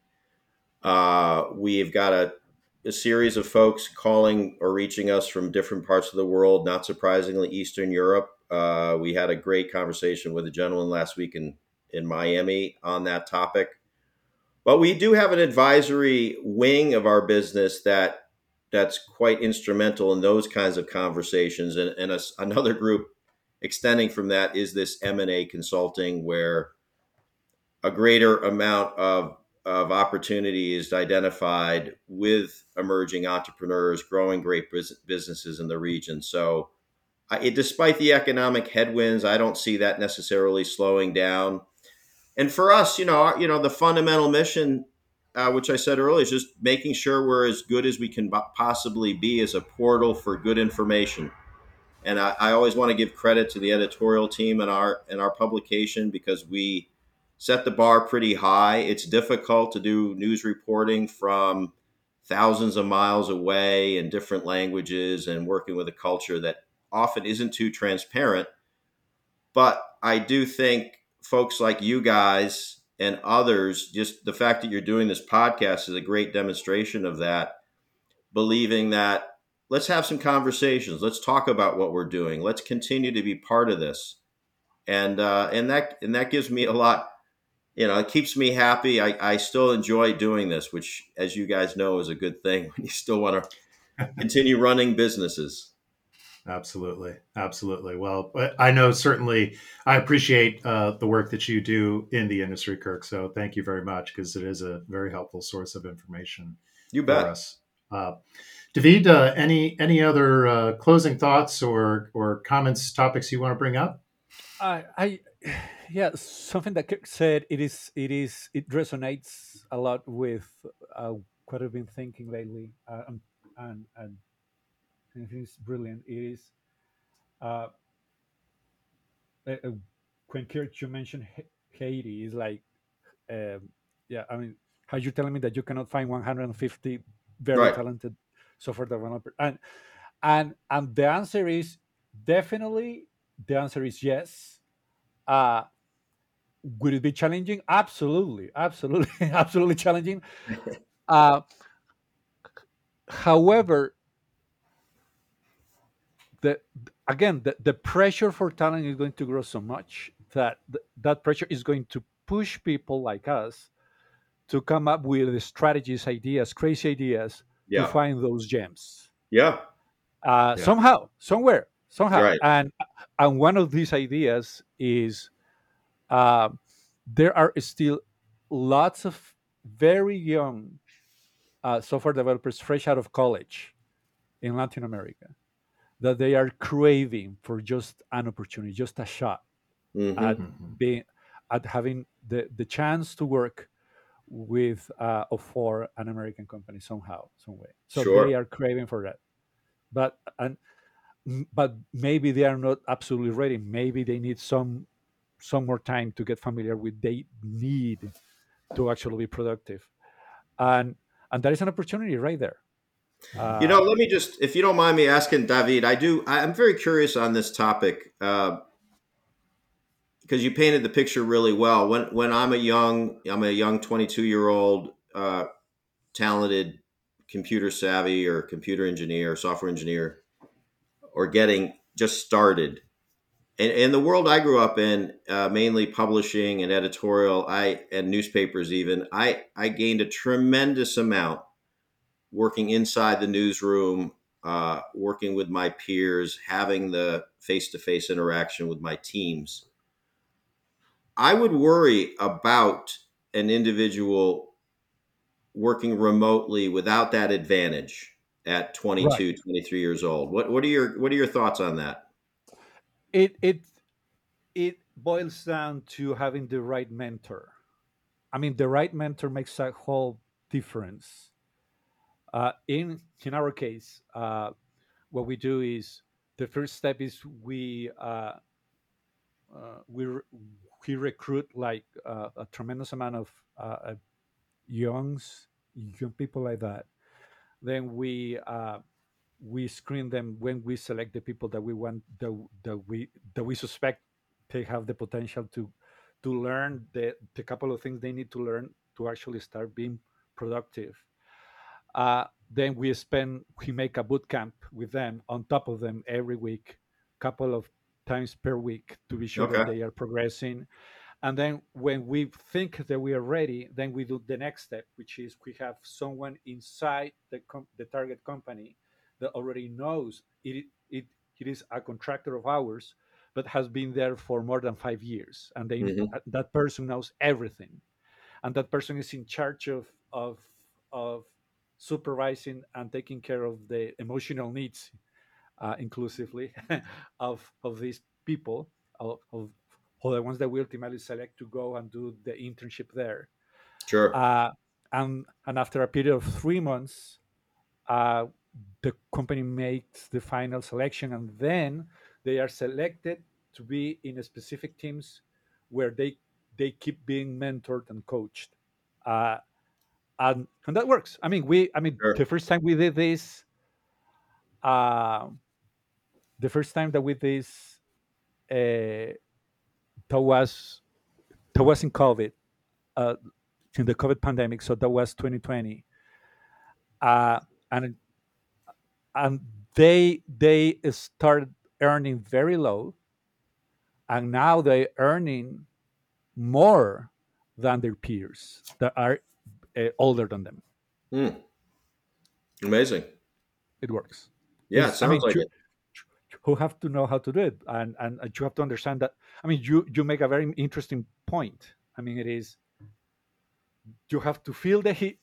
Speaker 2: We've got a series of folks calling or reaching us from different parts of the world. Not surprisingly, Eastern Europe. We had a great conversation with a gentleman last week in Miami on that topic. But we do have an advisory wing of our business that's quite instrumental in those kinds of conversations. And another group extending from that is this M&A consulting, where a greater amount of opportunity is identified with emerging entrepreneurs, growing great businesses in the region. So, despite the economic headwinds, I don't see that necessarily slowing down. And for us, the fundamental mission, which I said earlier, is just making sure we're as good as we can possibly be as a portal for good information. And I always want to give credit to the editorial team in our publication, because we set the bar pretty high. It's difficult to do news reporting from thousands of miles away in different languages and working with a culture that often isn't too transparent. But I do think folks like you guys and others, just the fact that you're doing this podcast is a great demonstration of that, believing that let's have some conversations. Let's talk about what we're doing. Let's continue to be part of this. And that gives me a lot. It keeps me happy. I still enjoy doing this, which, as you guys know, is a good thing when you still want to continue running businesses.
Speaker 3: Absolutely, absolutely. Well, but I know certainly I appreciate the work that you do in the industry, Kirk. So thank you very much, because it is a very helpful source of information
Speaker 2: You
Speaker 3: for
Speaker 2: bet.
Speaker 3: us. David, any other closing thoughts or comments, topics you want to bring up?
Speaker 4: I yeah, something that Kirk said, it resonates a lot with uh, what I've been thinking lately, and I think it's brilliant. It is uh, uh, uh, when Kirk, you mentioned Haiti, is like, um, yeah, I mean, how you telling me that you cannot find 150 very
Speaker 2: Right.
Speaker 4: talented software developers? And the answer is definitely, the answer is yes. uh would it be challenging? Absolutely, absolutely, absolutely challenging. uh However, the again, the pressure for talent is going to grow so much that that pressure is going to push people like us to come up with the strategies, ideas, crazy ideas, to
Speaker 2: Yeah.
Speaker 4: find those gems,
Speaker 2: Yeah.
Speaker 3: Yeah.
Speaker 4: somehow, somewhere, somehow.
Speaker 2: Right.
Speaker 4: And one of these ideas is, uh, there are still lots of very young software developers fresh out of college in Latin America, that they are craving for just an opportunity, just a shot at
Speaker 2: Hmm.
Speaker 3: Mhm.
Speaker 4: being, at having the chance to work with or for an American company somehow, some way. So they
Speaker 2: Sure.
Speaker 4: are craving for that. But but maybe they are not absolutely ready. Maybe they need some more time to get familiar with they need to actually be productive. And that is an opportunity right there. Uh,
Speaker 2: Let me just, if you don't mind me asking, David, I'm very curious on this topic, because you painted the picture really well. When I'm a young 22-year-old, talented computer savvy or computer engineer, software engineer, or getting just started. And the world I grew up in, mainly publishing and editorial, and newspapers even, I gained a tremendous amount working inside the newsroom, working with my peers, having the face-to-face interaction with my teams. I would worry about an individual working remotely without that advantage at
Speaker 4: Right.
Speaker 2: 22, 23 years old. What are your thoughts on that?
Speaker 4: It boils down to having the right mentor. I mean, the right mentor makes a whole difference. In our case, what we do is the first step is uh, we re- we recruit like a tremendous amount of youngs young people like that. Then we screen them when we select the people that we want that we suspect they have the potential to learn the couple of things they need to learn to actually start being productive. Then we make a boot camp with them on top of them every week, couple of times per week to be sure that
Speaker 2: Okay,
Speaker 4: they are progressing. And then when we think that we are ready, then we do the next step, which is we have someone inside the target company that already knows it is a contractor of ours, but has been there for more than 5 years, and
Speaker 2: hmm
Speaker 4: that person knows everything, and that person is in charge of supervising and taking care of the emotional needs inclusively of these people, of the ones that we ultimately select to go and do the internship there.
Speaker 2: sure,
Speaker 4: Uh, and after a period of 3 months, uh, the company makes the final selection, and then they are selected to be in specific teams where they keep being mentored and coached. Uh, and that works. I mean,
Speaker 2: sure.
Speaker 4: the first time we did this, uh, the first time that we did this, uh, that was that was in COVID, uh, in the COVID pandemic. So that was 2020, uh, and and they started earning very low, and now they're earning more than their peers that are older than them.
Speaker 2: Hmm. Amazing.
Speaker 4: It works.
Speaker 2: Yeah, it
Speaker 4: Is I
Speaker 2: sounds
Speaker 4: mean,
Speaker 2: like it.
Speaker 4: who have to know how to do it, and you have to understand that. I mean, you make a very interesting point. I mean, it is you have to feel the heat,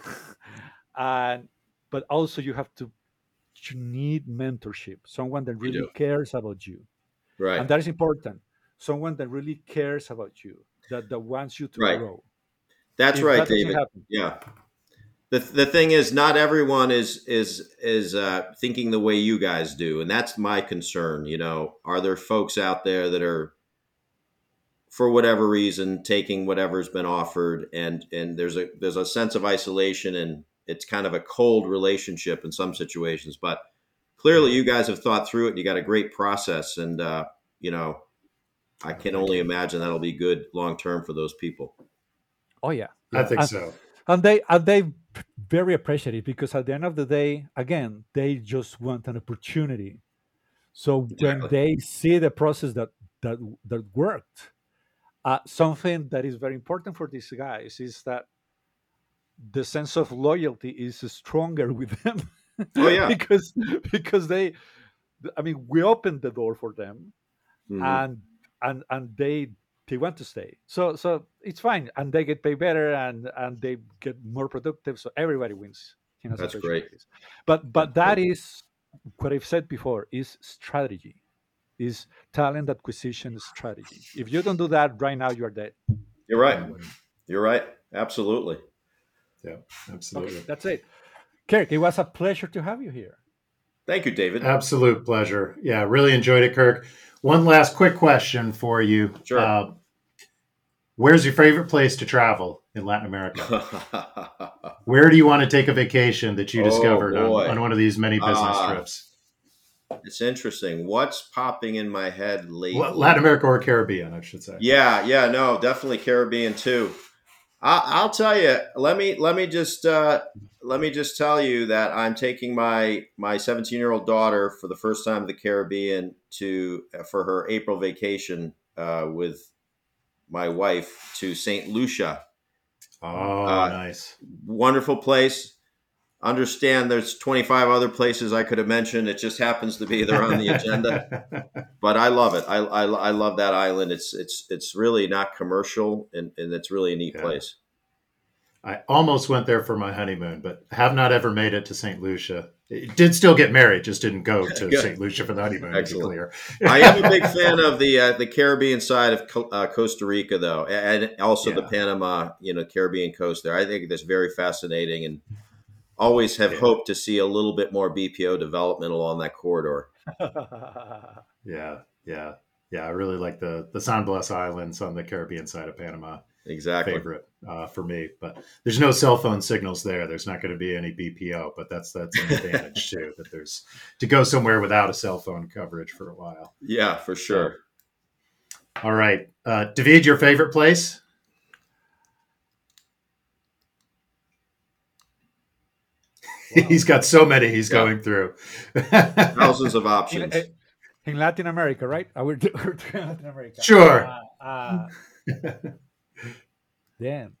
Speaker 4: and but also you need mentorship, someone that
Speaker 2: You
Speaker 4: really
Speaker 2: do.
Speaker 4: cares about you,
Speaker 2: Right.
Speaker 4: and that is important. Someone that really cares about you, that wants you to
Speaker 2: Right.
Speaker 4: grow.
Speaker 2: That's
Speaker 4: If
Speaker 2: right,
Speaker 4: that doesn't
Speaker 2: David.
Speaker 4: happen,
Speaker 2: Yeah. The thing is, not everyone is thinking the way you guys do, and that's my concern. Are there folks out there that are, for whatever reason, taking whatever's been offered, and there's a sense of isolation, and it's kind of a cold relationship in some situations. But clearly,
Speaker 4: yeah.
Speaker 2: you guys have thought through it. And you got a great process, and you know, I
Speaker 3: Oh,
Speaker 2: can
Speaker 3: thank
Speaker 2: only
Speaker 3: you.
Speaker 2: imagine that'll be good long term for those people.
Speaker 4: Oh yeah,
Speaker 3: I
Speaker 4: yeah.
Speaker 3: think so.
Speaker 4: And they very appreciative, because at the end of the day, again, they just want an opportunity. So when
Speaker 2: Exactly.
Speaker 4: they see the process that that worked, something that is very important for these guys is that the sense of loyalty is stronger with them,
Speaker 2: Oh yeah.
Speaker 4: because because they, I mean, we opened the door for them,
Speaker 2: hmm
Speaker 4: and and they want to stay. So it's fine, and they get paid better, and they get more productive. So everybody wins in a
Speaker 2: That's
Speaker 4: situation
Speaker 2: great.
Speaker 4: like this. But
Speaker 2: That's
Speaker 4: that
Speaker 2: great.
Speaker 4: is what I've said before, is strategy, is talent acquisition strategy. If you don't do that right now, you are dead.
Speaker 2: You're right.
Speaker 3: Mhm.
Speaker 2: You're right. Absolutely.
Speaker 3: Yeah,
Speaker 4: Okay,
Speaker 3: absolutely.
Speaker 4: that's it. Kirk, it was a pleasure to have you here.
Speaker 2: Thank you, David.
Speaker 3: Absolute pleasure. Yeah, really enjoyed it, Kirk. One last quick question for you.
Speaker 2: Sure.
Speaker 3: Where's your favorite place to travel in Latin America? Where do you want to take a vacation that you
Speaker 2: Oh
Speaker 3: discovered on
Speaker 2: boy.
Speaker 3: one of these many business
Speaker 2: Ah,
Speaker 3: trips?
Speaker 2: it's interesting. What's popping in my head
Speaker 3: Latin
Speaker 2: lately?
Speaker 3: America or Caribbean, I should say.
Speaker 2: Yeah, yeah, no, definitely Caribbean too. I'll tell you. Let me just tell you that I'm taking my 17-year-old daughter for the first time to the Caribbean to for her April vacation with my wife to Saint Lucia.
Speaker 3: Oh,
Speaker 2: Uh,
Speaker 3: nice.
Speaker 2: Wonderful place. understand there's 25 other places I could have mentioned. It just happens to be they're on the agenda. But I love it. I love that island. It's really not commercial, and it's really a neat place.
Speaker 3: I almost went there for my honeymoon, but have not ever made it to St. Lucia. It did still get married, just didn't go to St. Lucia for the honeymoon.
Speaker 2: Excellent.
Speaker 3: To be clear.
Speaker 2: I am a big fan of the Caribbean side of Costa Rica, though, and also the Panama, Caribbean coast there. I think that's very fascinating, and always have hoped to see a little bit more BPO development along that corridor.
Speaker 3: Yeah. I really like the San Blas Islands on the Caribbean side of Panama.
Speaker 2: Exactly.
Speaker 3: Favorite for me, but there's no cell phone signals there. There's not going to be any BPO, but that's an advantage too, that there's to go somewhere without a cell phone coverage for a while.
Speaker 2: Yeah, for sure.
Speaker 3: All right. David, your favorite place? Wow. He's got so many he's going through.
Speaker 2: Thousands of options.
Speaker 4: In Latin America, right? We're Latin America.
Speaker 3: Sure.
Speaker 4: Damn.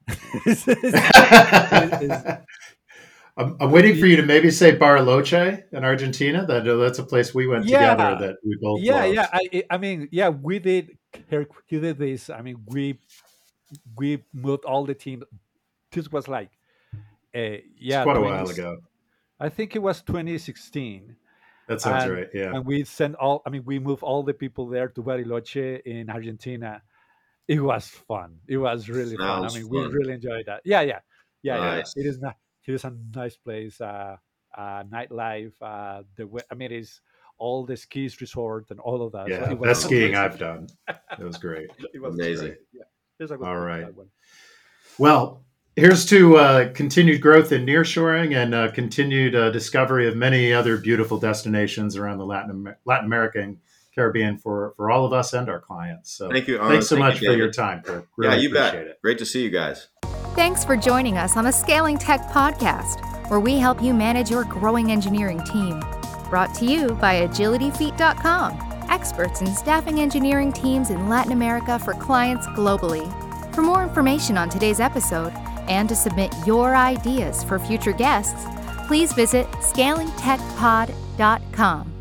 Speaker 3: I'm waiting for you to maybe say Bariloche in Argentina. That's a place we went together that we both loved.
Speaker 4: We did this. I mean, we moved all the team. This was like,
Speaker 3: it's quite a while ago.
Speaker 4: I think it was 2016.
Speaker 3: That sounds right. Yeah.
Speaker 4: And we moved all the people there to Bariloche in Argentina. It was fun. It was really fun. I mean, we really enjoyed that. Yeah.
Speaker 2: Nice.
Speaker 4: It is a nice place. Nightlife. It's all the skis resort and all of that.
Speaker 3: Yeah, so best skiing I've done. It was great.
Speaker 2: It was amazing.
Speaker 3: Yeah. All right. Well, here's to continued growth in nearshoring and continued discovery of many other beautiful destinations around the Latin America and Caribbean for all of us and our clients. So
Speaker 2: thank you, Arnold.
Speaker 3: Thanks so much for your time. Really
Speaker 2: you bet.
Speaker 3: It.
Speaker 2: Great to see you guys.
Speaker 1: Thanks for joining us on the Scaling Tech Podcast, where we help you manage your growing engineering team. Brought to you by AgilityFeet.com, experts in staffing engineering teams in Latin America for clients globally. For more information on today's episode and to submit your ideas for future guests, please visit ScalingTechPod.com.